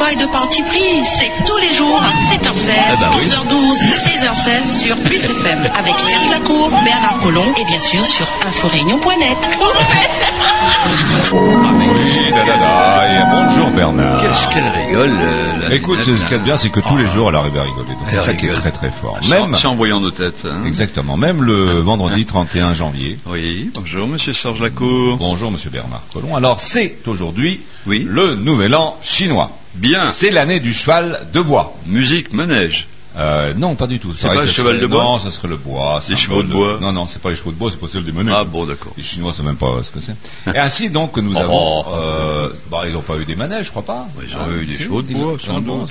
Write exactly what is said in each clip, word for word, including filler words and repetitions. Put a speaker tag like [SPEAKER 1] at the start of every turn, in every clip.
[SPEAKER 1] joie et de parti pris. C'est tous les jours à sept heures seize,
[SPEAKER 2] ah bah oui.
[SPEAKER 1] douze heures douze, seize heures seize sur Plus F M avec Serge Lacour, Bernard Collomb et bien sûr sur inforéunion point net.
[SPEAKER 3] Oui, là, là, là. Et bonjour Bernard.
[SPEAKER 2] Qu'est-ce qu'elle rigole euh, la
[SPEAKER 3] Écoute,
[SPEAKER 2] Nénette,
[SPEAKER 3] ce qu'il y a de bien, c'est que tous les jours, elle arrive à rigoler. Donc, c'est ça qui est très très fort.
[SPEAKER 2] Même, c'est en voyant nos têtes. Hein.
[SPEAKER 3] Exactement. Même le vendredi trente et un janvier.
[SPEAKER 2] Oui. Bonjour, monsieur Serge Lacour.
[SPEAKER 3] Bonjour, monsieur Bernard Collomb. Alors, c'est aujourd'hui
[SPEAKER 2] oui.
[SPEAKER 3] le Nouvel An chinois.
[SPEAKER 2] Bien.
[SPEAKER 3] C'est l'année du cheval de bois.
[SPEAKER 2] Musique, manège.
[SPEAKER 3] Euh, non, pas du tout.
[SPEAKER 2] C'est pas le cheval
[SPEAKER 3] serait,
[SPEAKER 2] de bois.
[SPEAKER 3] Non, ça serait le bois.
[SPEAKER 2] Les chevaux de bois.
[SPEAKER 3] Non, non, c'est pas les chevaux de bois, c'est pas ceux du menu.
[SPEAKER 2] Ah bon, d'accord.
[SPEAKER 3] Les Chinois savent même pas ce que c'est. Et ainsi donc que nous oh, avons. Euh, bah, ils n'ont pas eu des manèges, je crois pas.
[SPEAKER 2] Oui, ils ont ah, eu des chevaux de bois, sans doute.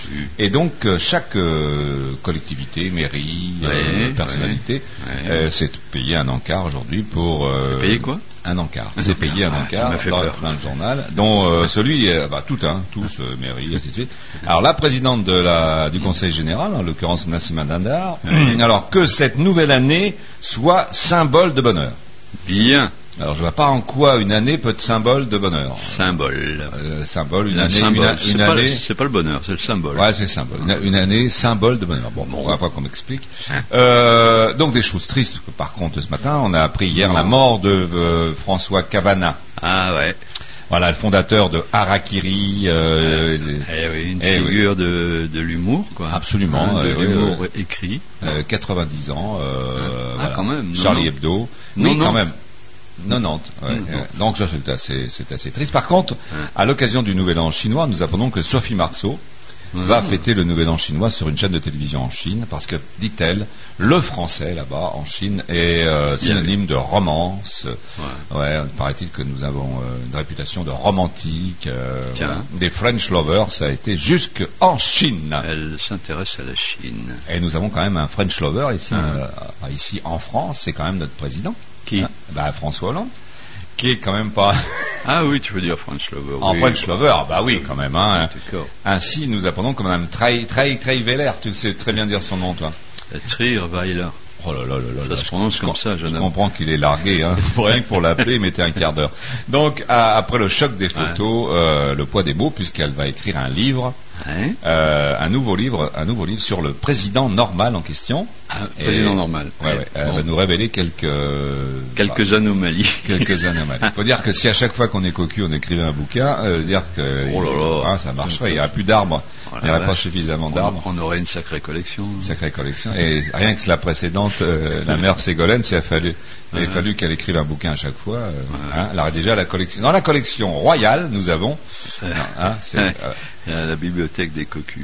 [SPEAKER 3] Et donc chaque euh, collectivité, mairie, ouais, euh, personnalité, ouais. euh, s'est payé un encart aujourd'hui pour. Euh,
[SPEAKER 2] c'est payé quoi?
[SPEAKER 3] Un encart. C'est payé un encart
[SPEAKER 2] ah,
[SPEAKER 3] dans, dans le journal, dont euh, celui, euh, bah, tout, hein, tous, euh, mairie, ainsi de suite. Alors la présidente de la, du Conseil général, en l'occurrence Nassima Dindar, mmh. alors que cette nouvelle année soit symbole de bonheur.
[SPEAKER 2] Bien.
[SPEAKER 3] Alors je ne vois pas en quoi une année peut être symbole de bonheur.
[SPEAKER 2] Symbole.
[SPEAKER 3] Euh, symbole, une
[SPEAKER 2] un
[SPEAKER 3] année.
[SPEAKER 2] Symbole.
[SPEAKER 3] Une, une
[SPEAKER 2] c'est,
[SPEAKER 3] année...
[SPEAKER 2] Pas, c'est pas le bonheur, c'est le symbole.
[SPEAKER 3] Ouais, c'est le symbole. Une, une année symbole de bonheur. Bon, bon. On va pas qu'on m'explique. Euh, donc des choses tristes. Par contre, ce matin, on a appris hier non. la mort de euh, François Cavana.
[SPEAKER 2] Ah ouais.
[SPEAKER 3] Voilà, le fondateur de Harakiri. Euh,
[SPEAKER 2] eh oui, une eh figure oui. de, de l'humour, quoi.
[SPEAKER 3] Absolument.
[SPEAKER 2] Hein, de
[SPEAKER 3] euh,
[SPEAKER 2] l'humour
[SPEAKER 3] euh,
[SPEAKER 2] écrit.
[SPEAKER 3] Euh, quatre-vingt-dix ans. Euh,
[SPEAKER 2] ah,
[SPEAKER 3] voilà.
[SPEAKER 2] quand même.
[SPEAKER 3] Charlie
[SPEAKER 2] non,
[SPEAKER 3] Hebdo.
[SPEAKER 2] Non,
[SPEAKER 3] oui,
[SPEAKER 2] non.
[SPEAKER 3] quand même. quatre-vingt-dix. Ouais. Euh, donc ça c'est assez, c'est assez triste. Par contre, à l'occasion du Nouvel An chinois, nous apprenons que Sophie Marceau mmh. va fêter le Nouvel An chinois sur une chaîne de télévision en Chine, parce que, dit-elle, le français là-bas en Chine est euh, synonyme de romance. Ouais. ouais, paraît-il que nous avons euh, une réputation de romantique. Euh, voilà. Des French lovers, ça a été jusqu'en Chine.
[SPEAKER 2] Elle s'intéresse à la Chine.
[SPEAKER 3] Et nous avons quand même un French lover ici, mmh. euh, ici en France, c'est quand même notre président.
[SPEAKER 2] Qui
[SPEAKER 3] hein, bah, François Hollande, qui est quand même pas.
[SPEAKER 2] Ah oui, tu veux dire French Lover.
[SPEAKER 3] En
[SPEAKER 2] oui,
[SPEAKER 3] French Lover, bah oui, quand même. Hein.
[SPEAKER 2] Oui,
[SPEAKER 3] ainsi, nous apprenons quand même Trey Weiler. Tu sais très bien dire son nom, toi.
[SPEAKER 2] Trey Weiler.
[SPEAKER 3] Oh là là là là.
[SPEAKER 2] Ça
[SPEAKER 3] là,
[SPEAKER 2] se prononce
[SPEAKER 3] je,
[SPEAKER 2] comme
[SPEAKER 3] je,
[SPEAKER 2] ça, jeune
[SPEAKER 3] Je
[SPEAKER 2] homme.
[SPEAKER 3] comprends qu'il est largué. Hein. Rien que pour l'appeler, il mettait un quart d'heure. Donc, à, après le choc des photos, ouais. euh, le poids des mots, puisqu'elle va écrire un livre, ouais. euh, un nouveau livre, un nouveau livre sur le président normal en question.
[SPEAKER 2] Ah, président normal.
[SPEAKER 3] Ouais, ouais, elle bon. va nous révéler quelques
[SPEAKER 2] quelques
[SPEAKER 3] bah,
[SPEAKER 2] anomalies.
[SPEAKER 3] Quelques anomalies. Il faut dire que si à chaque fois qu'on est cocu, on écrivait un bouquin, euh, dire que
[SPEAKER 2] oh là là,
[SPEAKER 3] hein, ça marcherait. Il n'y aurait plus d'arbres. Il n'y aurait pas suffisamment d'arbres.
[SPEAKER 2] On aurait une sacrée collection.
[SPEAKER 3] Une sacrée collection. Et rien que la précédente, euh, la mère Ségolène, il a fallu, il a uh-huh. fallu qu'elle écrive un bouquin à chaque fois. Euh, uh-huh. hein, alors déjà la collection. Dans la collection royale, nous avons.
[SPEAKER 2] Uh-huh. non, hein, c'est, euh, la bibliothèque des cocus.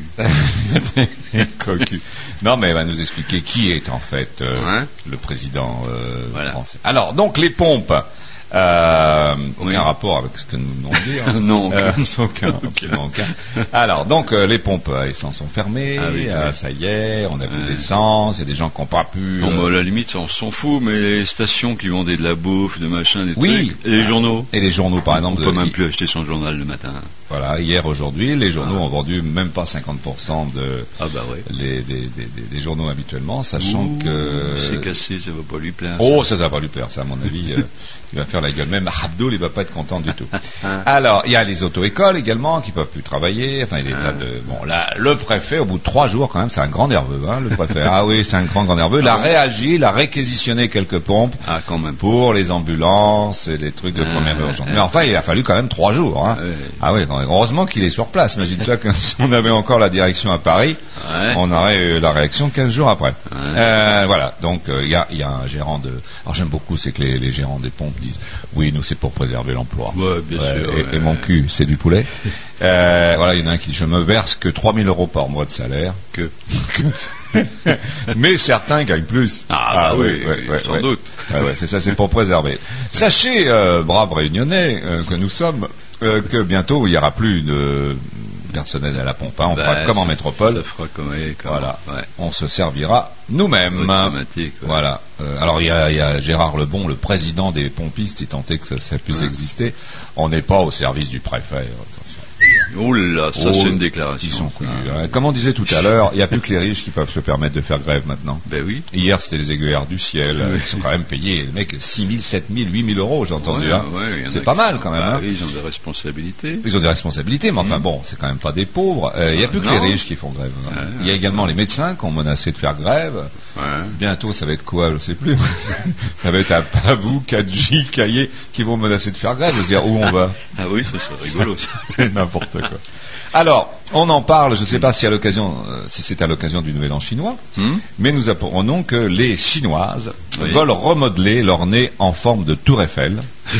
[SPEAKER 3] Cocus. Non, mais elle va nous expliquer qui est en fait euh, hein? le président euh, voilà. français. Alors donc les pompes. Euh, aucun oui. rapport avec ce que nous venons de dire.
[SPEAKER 2] non,
[SPEAKER 3] euh, aucun, absolument aucun. Alors, donc, euh, les pompes à essence sont fermées. Ah, oui, euh, oui. Ça y est, on a vu l'essence. Il y a des gens qui n'ont pas pu.
[SPEAKER 2] Non, euh... mais à la limite, on s'en fout. Mais les stations qui vendaient de la bouffe, de machin, des
[SPEAKER 3] oui.
[SPEAKER 2] trucs, et les journaux.
[SPEAKER 3] Et les journaux, par exemple.
[SPEAKER 2] On peut même plus acheter son journal le matin.
[SPEAKER 3] Voilà, hier, aujourd'hui, les journaux ah. ont vendu même pas cinquante pour cent de
[SPEAKER 2] ah bah ouais.
[SPEAKER 3] les, des, des, des, des journaux habituellement, sachant
[SPEAKER 2] Ouh,
[SPEAKER 3] que
[SPEAKER 2] c'est cassé, ça va pas lui plaire.
[SPEAKER 3] Oh, ça, ça va pas lui plaire, ça à mon avis, euh, il va faire la gueule. Même Abdul, il va pas être content du tout. Alors, il y a les auto-écoles également qui peuvent plus travailler. Enfin, il y a des tas de bon. Là, le préfet, au bout de trois jours, quand même, c'est un grand nerveux, hein, le préfet. Ah oui, c'est un grand grand nerveux. Il a réagi, il a réquisitionné quelques pompes
[SPEAKER 2] ah, quand même.
[SPEAKER 3] pour les ambulances et les trucs de première urgence. Mais enfin, il a fallu quand même trois jours. Hein. Ah oui, heureusement qu'il est sur place. Imagine-toi que si on avait encore la direction à Paris, ouais. on aurait eu la réaction quinze jours après. Ouais. Euh, voilà, donc il euh, y, a, y a un gérant de... Alors j'aime beaucoup, c'est que les, les gérants des pompes disent « Oui, nous c'est pour préserver l'emploi.
[SPEAKER 2] Ouais, bien
[SPEAKER 3] ouais,
[SPEAKER 2] sûr,
[SPEAKER 3] et,
[SPEAKER 2] ouais.
[SPEAKER 3] et mon cul, c'est du poulet. euh, » Voilà, il y en a un qui dit « Je me verse que trois mille euros par mois de salaire. » Que... Mais certains gagnent plus.
[SPEAKER 2] Ah, ah bah oui, oui, oui, oui, sans
[SPEAKER 3] ouais.
[SPEAKER 2] doute.
[SPEAKER 3] Ouais, ouais, c'est ça, c'est pour préserver. Sachez, euh, braves réunionnais euh, que nous sommes, euh, que bientôt il n'y aura plus de personnel à la pompe. Hein. On bah, fera comme en métropole.
[SPEAKER 2] Ça fera comme, comme
[SPEAKER 3] voilà.
[SPEAKER 2] Ouais.
[SPEAKER 3] On se servira nous-mêmes.
[SPEAKER 2] Ouais.
[SPEAKER 3] Voilà. Euh, alors il y, y a Gérard Lebon, le président des pompistes, il tentait que ça, ça puisse ouais. exister. On n'est pas au service du préfet. Attention.
[SPEAKER 2] Oh là, ça
[SPEAKER 3] oh,
[SPEAKER 2] c'est une déclaration.
[SPEAKER 3] Ils sont couillus. Hein. Comme on disait tout à l'heure, il n'y a plus que les riches qui peuvent se permettre de faire grève maintenant.
[SPEAKER 2] Ben oui.
[SPEAKER 3] Hier, c'était les aiguillards du ciel.
[SPEAKER 2] Oui.
[SPEAKER 3] Ils sont quand même payés, les mecs, six mille, sept mille, huit mille euros, j'ai entendu.
[SPEAKER 2] Ouais,
[SPEAKER 3] hein.
[SPEAKER 2] ouais,
[SPEAKER 3] c'est pas mal quand même.
[SPEAKER 2] Bah,
[SPEAKER 3] hein.
[SPEAKER 2] Ils ont des responsabilités.
[SPEAKER 3] Ils ont des responsabilités, mais enfin mmh. bon, c'est quand même pas des pauvres. Il euh, n'y a plus que non. les riches qui font grève. Hein. Ouais, il y a également ouais. les médecins qui ont menacé de faire grève.
[SPEAKER 2] Ouais.
[SPEAKER 3] Bientôt, ça va être quoi, je sais plus. Ça va être à Pavou, Kadji, Caillé qui vont menacer de faire grève. Je veux dire, où on va?
[SPEAKER 2] Ah oui, ça serait rigolo. Ça.
[SPEAKER 3] C'est n'importe quoi. Alors, on en parle, je ne sais pas si, à l'occasion, euh, si c'est à l'occasion du Nouvel An chinois, mmh. mais nous apprenons que les Chinoises oui. veulent remodeler leur nez en forme de tour Eiffel.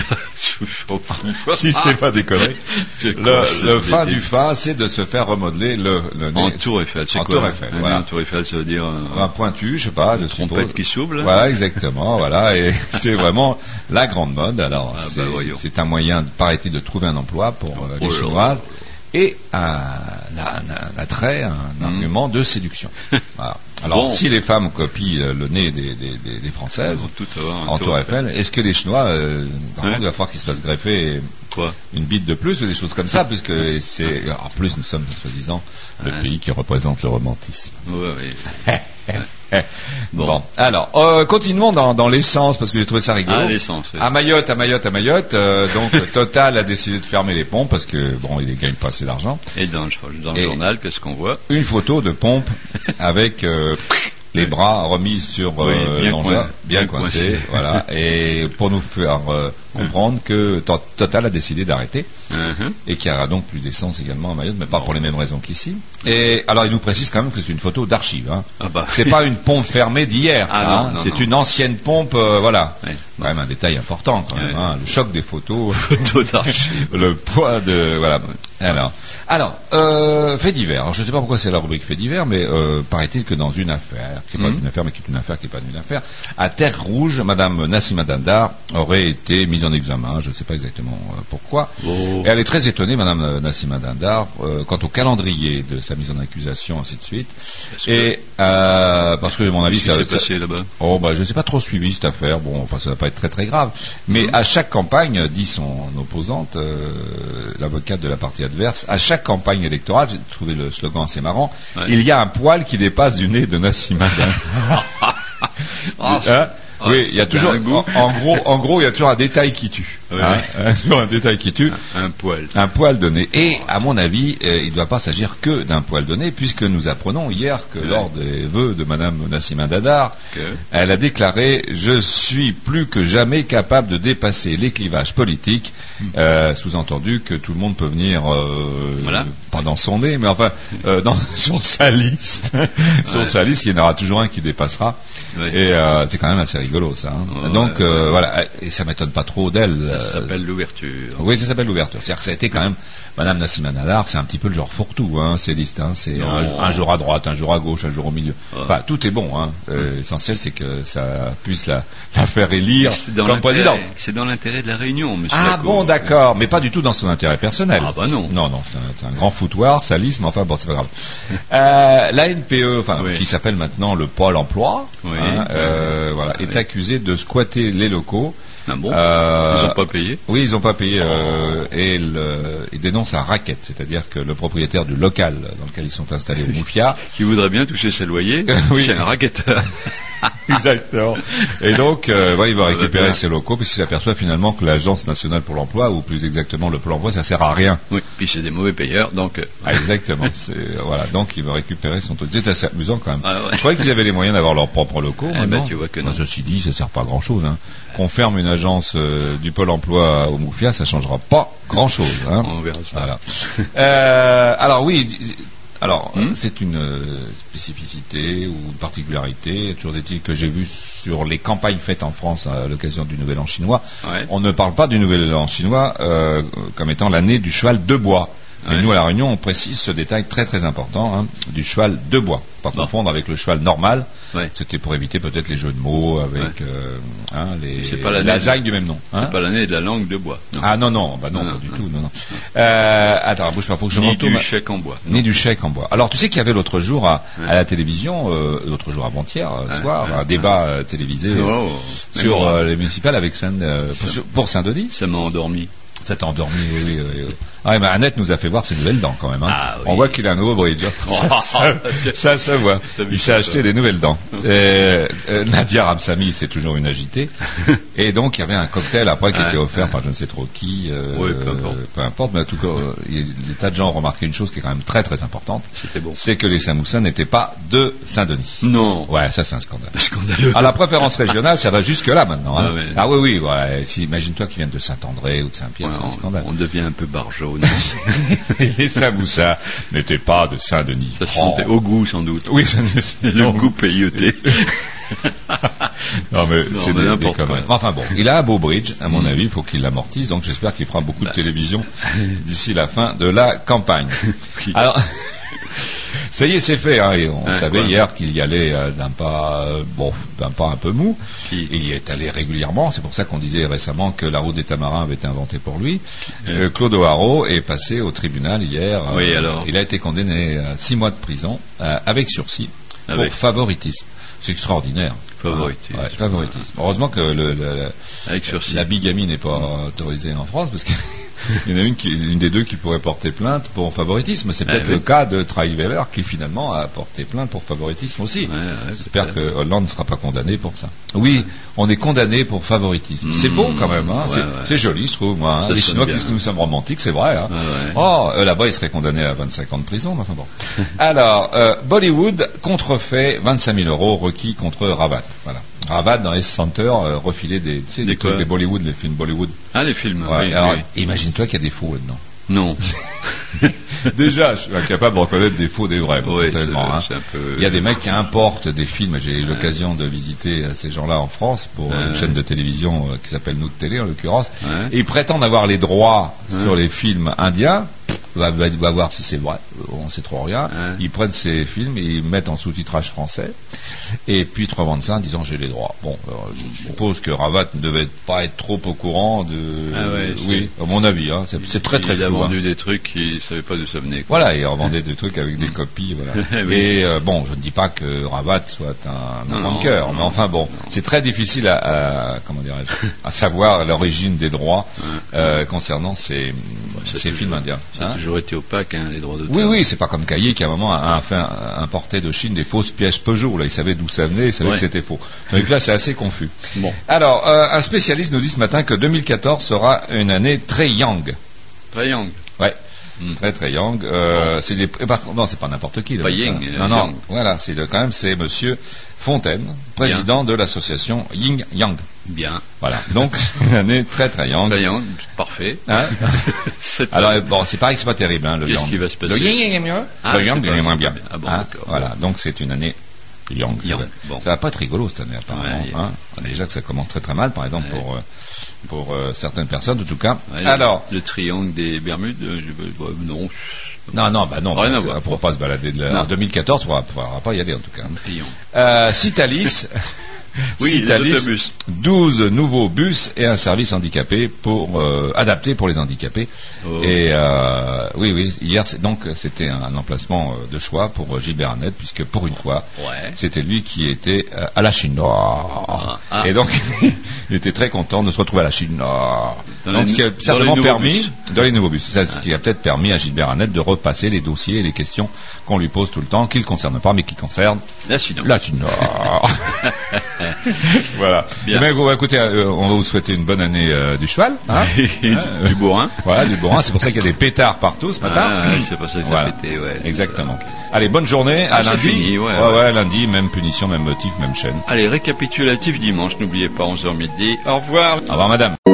[SPEAKER 3] Si c'est pas des conneries. Le, le fin du fin, c'est de se faire remodeler le, le nez
[SPEAKER 2] en tour Eiffel. C'est
[SPEAKER 3] en
[SPEAKER 2] quoi
[SPEAKER 3] tour Eiffel.
[SPEAKER 2] Un
[SPEAKER 3] voilà.
[SPEAKER 2] tour Eiffel, ça veut dire un,
[SPEAKER 3] un pointu, je sais pas,
[SPEAKER 2] une
[SPEAKER 3] je
[SPEAKER 2] trompette
[SPEAKER 3] suppose.
[SPEAKER 2] qui s'ouvre.
[SPEAKER 3] Voilà, exactement. Voilà, et c'est vraiment la grande mode. Alors,
[SPEAKER 2] ah,
[SPEAKER 3] c'est,
[SPEAKER 2] bah,
[SPEAKER 3] c'est un moyen, paraît-il, de trouver un emploi pour euh, les oh, Chinoises. Et un, un, un attrait, un mmh. argument de séduction. Voilà. Alors, bon. si les femmes copient le nez des, des, des, des Françaises en tour Eiffel, est-ce que les Chinois, euh, par contre, il va falloir qu'ils se fassent greffer
[SPEAKER 2] Quoi
[SPEAKER 3] une bite de plus ou des choses comme ça, puisque c'est, en plus, nous sommes, soi-disant, le ouais. pays qui représente le romantisme.
[SPEAKER 2] Oui, oui.
[SPEAKER 3] Bon. bon, alors, euh, continuons dans, dans l'essence, parce que j'ai trouvé ça rigolo.
[SPEAKER 2] Ah, l'essence, oui.
[SPEAKER 3] À Mayotte, à Mayotte, à Mayotte, euh, donc Total a décidé de fermer les pompes, parce que, bon, il ne gagne pas assez d'argent.
[SPEAKER 2] Et dans, dans le Et journal, qu'est-ce qu'on voit?
[SPEAKER 3] Une photo de pompe avec euh, les bras remis sur euh,
[SPEAKER 2] oui, bien,
[SPEAKER 3] l'engin,
[SPEAKER 2] coin,
[SPEAKER 3] bien, bien
[SPEAKER 2] coincé,
[SPEAKER 3] coincé, voilà, et pour nous faire euh, comprendre que Total a décidé d'arrêter, uh-huh. et qu'il y aura donc plus d'essence également à Mayotte, mais pas bon. pour les mêmes raisons qu'ici. Et alors il nous précise quand même que c'est une photo d'archive, hein.
[SPEAKER 2] Ah bah.
[SPEAKER 3] C'est pas une pompe fermée d'hier,
[SPEAKER 2] ah,
[SPEAKER 3] hein.
[SPEAKER 2] non, non,
[SPEAKER 3] c'est
[SPEAKER 2] non.
[SPEAKER 3] une ancienne pompe, euh, voilà.
[SPEAKER 2] Ouais.
[SPEAKER 3] Quand même un détail important, quand même,
[SPEAKER 2] ouais.
[SPEAKER 3] hein. Le choc des photos,
[SPEAKER 2] photos d'archive,
[SPEAKER 3] le poids de, voilà. Ouais. Alors, alors, euh, fait divers. Alors, je ne sais pas pourquoi c'est la rubrique fait divers, mais euh, paraît-il que dans une affaire, qui n'est pas mmh. une affaire, mais qui est une affaire qui n'est pas une affaire, à Terre Rouge, Madame Nassima Dindar aurait été mise en examen. Je ne sais pas exactement euh, pourquoi.
[SPEAKER 2] Oh.
[SPEAKER 3] Et elle est très étonnée, Madame Nassima Dindar, euh, quant au calendrier de sa mise en accusation, ainsi de suite. Et euh, parce que, à mon avis,
[SPEAKER 2] ça
[SPEAKER 3] s'est
[SPEAKER 2] passé là-bas.
[SPEAKER 3] Oh, bah, je ne sais pas trop suivi cette affaire. Bon, enfin, ça va pas être très très grave. Mais mmh. à chaque campagne, dit son opposante, euh, l'avocate de la partie adverse, à chaque campagne électorale, j'ai trouvé le slogan assez marrant, ouais. il y a un poil qui dépasse du nez de Nassima Dindar.
[SPEAKER 2] oh,
[SPEAKER 3] hein oui, il y a toujours, en, en gros, en gros, il y a toujours un détail qui tue.
[SPEAKER 2] Oui,
[SPEAKER 3] hein,
[SPEAKER 2] oui.
[SPEAKER 3] Toujours un détail qui tue.
[SPEAKER 2] Un, un poil.
[SPEAKER 3] Un poil de nez. Et, à mon avis, euh, il ne doit pas s'agir que d'un poil de nez, puisque nous apprenons hier que oui. lors des vœux de Madame Nassima Dindar, okay. elle a déclaré « Je suis plus que jamais capable de dépasser les clivages politiques mm. », euh, sous-entendu que tout le monde peut venir, euh,
[SPEAKER 2] voilà.
[SPEAKER 3] pas dans son nez, mais enfin, euh, dans, sur sa liste. sur ouais. sa liste, il y en aura toujours un qui dépassera. Oui. Et euh, c'est quand même assez rigolo, ça. Hein. Ouais, Donc, euh, ouais. voilà, et ça m'étonne pas trop d'elle.
[SPEAKER 2] Ça s'appelle l'ouverture.
[SPEAKER 3] Oui, ça s'appelle l'ouverture. C'est-à-dire que ça a été quand même, Madame Nassima Dindar, c'est un petit peu le genre fourre-tout, hein, ces listes. Hein. C'est un, un jour à droite, un jour à gauche, un jour au milieu. Oh. Enfin, tout est bon. Hein. Euh, l'essentiel, c'est que ça puisse la, la faire élire comme présidente.
[SPEAKER 2] C'est dans l'intérêt de la Réunion, monsieur.
[SPEAKER 3] Ah Lacour. Bon, d'accord, mais pas du tout dans son intérêt personnel.
[SPEAKER 2] Ah bah non.
[SPEAKER 3] Non, non, c'est un, c'est un grand foutoir, salisme, mais enfin, bon, c'est pas grave. euh, la N P E, enfin, oui. qui s'appelle maintenant le Pôle emploi, oui. hein, euh, voilà, oui. est accusé de squatter les locaux.
[SPEAKER 2] Ah bon euh, Ils n'ont pas payé
[SPEAKER 3] Oui, ils n'ont pas payé. Euh, et le, ils dénoncent un racket, c'est-à-dire que le propriétaire du local dans lequel ils sont installés au Moufia,
[SPEAKER 2] qui voudrait bien toucher ses loyers, oui. c'est un racketteur.
[SPEAKER 3] Exactement. Et donc, euh, ouais, il va récupérer
[SPEAKER 2] ah,
[SPEAKER 3] ses locaux puisqu'il s'aperçoit finalement que l'Agence nationale pour l'emploi, ou plus exactement le Pôle emploi, ça sert à rien.
[SPEAKER 2] Oui. Puis c'est des mauvais payeurs, donc. Euh...
[SPEAKER 3] Ah, exactement. C'est, voilà. Donc, il va récupérer son truc. C'est assez amusant quand même.
[SPEAKER 2] Ah, ouais.
[SPEAKER 3] Je croyais qu'ils avaient les moyens d'avoir leurs propres locaux.
[SPEAKER 2] Eh ben, tu vois que non.
[SPEAKER 3] Enfin, ceci dit, ça sert pas à grand chose. Hein. Qu'on ferme une agence euh, du Pôle emploi au Moufia, ça changera pas grand chose. Hein.
[SPEAKER 2] On verra ça.
[SPEAKER 3] Voilà. euh, alors oui. Alors,
[SPEAKER 2] hum?
[SPEAKER 3] c'est une euh, spécificité ou une particularité. Toujours est-il que j'ai vu sur les campagnes faites en France à l'occasion du Nouvel An chinois,
[SPEAKER 2] ouais.
[SPEAKER 3] on ne parle pas du Nouvel An chinois euh, comme étant l'année du cheval de bois. Et ouais. nous, à La Réunion, on précise ce détail très très important, hein, du cheval de bois. Pas bon. confondre avec le cheval normal. Ouais. C'était pour éviter peut-être les jeux de mots avec ouais. euh, hein, les,
[SPEAKER 2] c'est pas
[SPEAKER 3] les lasagnes du même nom. Hein.
[SPEAKER 2] C'est pas l'année de la langue de bois.
[SPEAKER 3] Non. Ah non, non, bah non, non pas non, du non. tout. Non, non. Euh, attends, bouge pas, faut que je
[SPEAKER 2] Ni
[SPEAKER 3] retourne.
[SPEAKER 2] du chèque en bois.
[SPEAKER 3] Ni du chèque en bois. Alors, tu sais qu'il y avait l'autre jour à, ouais. à la télévision, euh, l'autre jour avant-hier, ouais. soir, ouais. un débat euh, télévisé
[SPEAKER 2] oh,
[SPEAKER 3] sur euh, les municipales avec Saint, euh, pour, pour Saint-Denis.
[SPEAKER 2] Ça m'a endormi.
[SPEAKER 3] Ça t'a endormi, oui, oui, oui. Ah, mais Annette nous a fait voir ses nouvelles dents quand même. Hein.
[SPEAKER 2] Ah, oui.
[SPEAKER 3] On voit qu'il a un nouveau bridge. ça, ça, ça se voit. Il s'est acheté des nouvelles dents. euh, euh, Nadia Ramsamy, c'est toujours une agitée. Et donc il y avait un cocktail après qui ouais, était offert ouais. par je ne sais trop qui. Euh,
[SPEAKER 2] oui, peu importe.
[SPEAKER 3] peu importe. Mais en tout cas, euh, des tas de gens ont remarqué une chose qui est quand même très très importante.
[SPEAKER 2] C'était bon.
[SPEAKER 3] C'est que les Saint-Moussins n'étaient pas de Saint-Denis.
[SPEAKER 2] Non.
[SPEAKER 3] Ouais, ça c'est un scandale.
[SPEAKER 2] Scandaleux.
[SPEAKER 3] À la préférence régionale, ça va jusque là maintenant. Hein.
[SPEAKER 2] Ah, ouais.
[SPEAKER 3] ah oui, oui. Ouais. Si, imagine-toi qu'ils viennent de Saint-André ou de Saint-Pierre, ouais, c'est un scandale.
[SPEAKER 2] On, on devient un peu barjot.
[SPEAKER 3] Les Saint-Moussins n'étaient pas de Saint-Denis.
[SPEAKER 2] Ça se sentait oh. au goût sans doute.
[SPEAKER 3] Oui, ça
[SPEAKER 2] le non. goût pailloté.
[SPEAKER 3] non mais non, c'est
[SPEAKER 2] mais
[SPEAKER 3] des, des conneries. Enfin bon, il a un beau bridge, à mon mmh. avis, il faut qu'il l'amortisse, donc j'espère qu'il fera beaucoup bah. de télévision d'ici la fin de la campagne. Oui. Alors, ça y est, c'est fait. Hein, et on hein, savait quoi. hier qu'il y allait euh, d'un pas, euh, bon, d'un pas un peu mou. Qui... Il y est allé régulièrement. C'est pour ça qu'on disait récemment que la route des Tamarins avait été inventée pour lui. Euh, Claude O'Haraud est passé au tribunal hier.
[SPEAKER 2] Oui,
[SPEAKER 3] euh,
[SPEAKER 2] alors.
[SPEAKER 3] Il a été condamné à six mois de prison euh, avec sursis avec. pour favoritisme. C'est extraordinaire.
[SPEAKER 2] Favoritisme.
[SPEAKER 3] Ouais, favoritisme. Heureusement que le, le,
[SPEAKER 2] avec sursis.
[SPEAKER 3] la bigamie n'est pas autorisée en France parce que. Il y en a une, qui, une des deux qui pourrait porter plainte pour favoritisme. C'est peut-être ah, oui. le cas de Traiveller qui finalement a porté plainte pour favoritisme aussi. Ouais, ouais, J'espère que Hollande ne sera pas condamné pour ça. Oui, ouais. on est condamné pour favoritisme. Mmh, c'est beau quand même. Hein. Ouais, c'est, ouais. c'est joli, je trouve. Moi, hein. Les Chinois disent que nous sommes romantiques, c'est vrai. Hein. Ouais, ouais. Oh, euh, là-bas, ils seraient condamnés à vingt-cinq ans de prison. Enfin bon. Alors, euh, Bollywood contrefait vingt-cinq mille euros requis contre Ravat. Voilà. Ravat dans S Center euh, refilait des, tu sais, des, des trucs des Bollywood, les films Bollywood.
[SPEAKER 2] Ah, les films.
[SPEAKER 3] Ouais,
[SPEAKER 2] oui,
[SPEAKER 3] alors,
[SPEAKER 2] oui.
[SPEAKER 3] Imagine-toi qu'il y a des faux là-dedans.
[SPEAKER 2] Non.
[SPEAKER 3] Déjà, je suis incapable de reconnaître des faux des vrais.
[SPEAKER 2] Oui, c'est,
[SPEAKER 3] hein.
[SPEAKER 2] c'est un peu...
[SPEAKER 3] Il y a des mecs qui importent des films. J'ai eu l'occasion de visiter ces gens-là en France pour ouais. une chaîne de télévision qui s'appelle Nous de Télé en l'occurrence. Ouais. Et ils prétendent avoir les droits ouais. sur les films indiens. Va, va, va voir si c'est vrai, on sait trop rien. Ouais. Ils prennent ces films et ils mettent en sous-titrage français et puis ils te revendent ça en disant j'ai les droits. Bon, alors, je suppose que Ravat ne devait pas être trop au courant de.
[SPEAKER 2] Ah ouais,
[SPEAKER 3] oui, à mon avis, hein, c'est, c'est très très.
[SPEAKER 2] Il a
[SPEAKER 3] flou,
[SPEAKER 2] vendu
[SPEAKER 3] hein.
[SPEAKER 2] des trucs qu'il savait pas d'où ça venait.
[SPEAKER 3] Quoi. Voilà, il revendait des trucs avec des copies. Voilà. oui. Et euh, bon, je ne dis pas que Ravat soit un enfant de cœur, mais enfin bon, non. c'est très difficile à, à comment dirais-je, à savoir l'origine des droits euh, concernant ces, ouais, ces films toujours, indiens.
[SPEAKER 2] Ça a hein toujours été opaque. Hein, les droits d'auteur.
[SPEAKER 3] Oui, oui, c'est pas comme Caillé qui à un moment a, a fait importer de Chine des fausses pièces Peugeot. Là, il savait d'où ça venait, il savait ouais. que c'était faux. Donc là, c'est assez confus. Bon. Alors, euh, un spécialiste nous dit ce matin que deux mille quatorze sera une année très young.
[SPEAKER 2] Très young.
[SPEAKER 3] Ouais. Mm. Très très young. Euh, bon. C'est des, non, c'est pas n'importe qui.
[SPEAKER 2] Pas Ying.
[SPEAKER 3] Non, non. Young. Voilà, c'est quand même c'est Monsieur Fontaine, président Bien. de l'association Ying Yang.
[SPEAKER 2] Bien.
[SPEAKER 3] Voilà. Donc c'est une année très très young.
[SPEAKER 2] Très young, parfait.
[SPEAKER 3] Hein Alors bon, c'est pareil que c'est pas terrible. Hein, le
[SPEAKER 2] Qu'est-ce
[SPEAKER 3] yang.
[SPEAKER 2] qui va se passer?
[SPEAKER 3] Le Ying est mieux. Ah, le Yang est moins bien.
[SPEAKER 2] Ah bon,
[SPEAKER 3] hein voilà. Donc c'est une année young. young. Ça, bon. ça va pas être rigolo cette année apparemment. Ouais, hein ouais. Déjà que ça commence très très mal, par exemple ouais. pour. Euh, pour euh, certaines personnes en tout cas. Ouais, Alors,
[SPEAKER 2] le triangle des Bermudes, euh, bah, non.
[SPEAKER 3] Non, non, bah non,
[SPEAKER 2] rien
[SPEAKER 3] bah,
[SPEAKER 2] à voir.
[SPEAKER 3] Pour pas se balader de la... En deux mille quatorze, on ne pourra pas y aller en tout cas.
[SPEAKER 2] Un triangle.
[SPEAKER 3] Euh, Citalis.
[SPEAKER 2] Oui,
[SPEAKER 3] Citalis, douze nouveaux bus et un service handicapé pour euh, adapté pour les handicapés. Oh. Et euh, oui, oui, hier c'est, donc c'était un, un emplacement de choix pour Gilbert Annette puisque pour une fois,
[SPEAKER 2] ouais.
[SPEAKER 3] c'était lui qui était euh, à la Chine. Ah. Ah. Et donc il était très content de se retrouver à la Chine. Ah. Donc ce qui a certainement permis bus. dans les nouveaux bus, ça, ce qui a peut-être permis à Gilbert Annette de repasser les dossiers et les questions qu'on lui pose tout le temps, qui ne le concernent pas mais qui concernent
[SPEAKER 2] la Chine.
[SPEAKER 3] La Chine. Voilà. Bien. Ben, bon, écoutez, euh, on va vous souhaiter une bonne année euh, du cheval, hein
[SPEAKER 2] euh, du bourrin.
[SPEAKER 3] Voilà, du bourrin. C'est pour ça qu'il y a des pétards partout ce matin.
[SPEAKER 2] Ah, ouais, c'est pas ça que
[SPEAKER 3] voilà.
[SPEAKER 2] ça pété, ouais.
[SPEAKER 3] Exactement. Allez, bonne journée.
[SPEAKER 2] Ah,
[SPEAKER 3] à lundi.
[SPEAKER 2] Fini, ouais,
[SPEAKER 3] ouais,
[SPEAKER 2] ouais.
[SPEAKER 3] ouais, lundi, même punition, même motif, même chaîne.
[SPEAKER 2] Allez, récapitulatif dimanche. N'oubliez pas onze heures midi. Au revoir.
[SPEAKER 3] Au revoir, madame.